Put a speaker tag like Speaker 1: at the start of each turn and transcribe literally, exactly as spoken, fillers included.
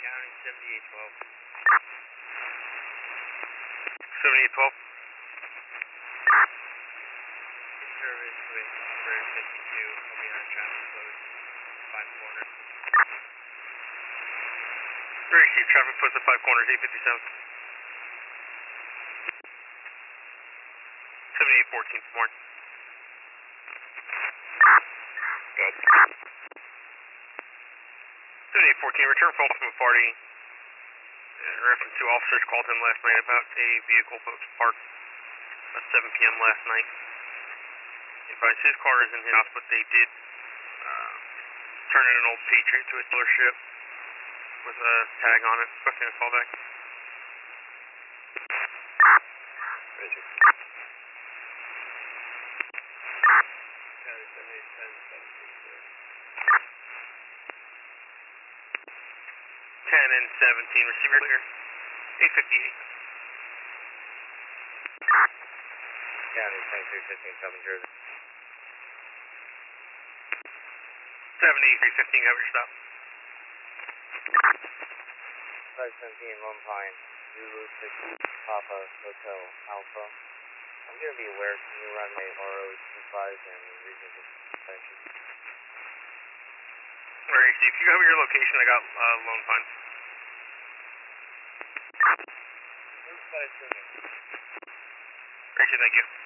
Speaker 1: County seventy-eight twelve.
Speaker 2: seventy-eight twelve.
Speaker 1: Service with Route fifty-two, I'll be on traffic post, five corners.
Speaker 2: Received traffic post at five corners, eight fifty-seven. seventy-eight fourteen, morning.
Speaker 3: Good.
Speaker 2: seventy-eight fourteen, return phone from a party. In reference to officers called him last night about a vehicle that was parked at seven p m last night. He advised his car is in his house, but they did uh, turn in an old Patriot to a dealership with a tag on it. Requesting a callback.
Speaker 3: Roger.
Speaker 1: County seventy-eight ten, seventeen zero.
Speaker 2: ten and seventeen, receiver clear. eight fifty-eight.
Speaker 3: County twenty-three fifteen, Southern Jersey.
Speaker 2: seventy-three fifteen, have your stop.
Speaker 3: five seventeen, Lone Pine, Zulu six, Papa, Hotel, Alpha. I'm going to be aware of new runway R O two five and reasons of suspension.
Speaker 2: Alright, Steve, if you have your location, I got uh, Lone Pine.
Speaker 1: Route five seventy.
Speaker 2: Appreciate it, thank you.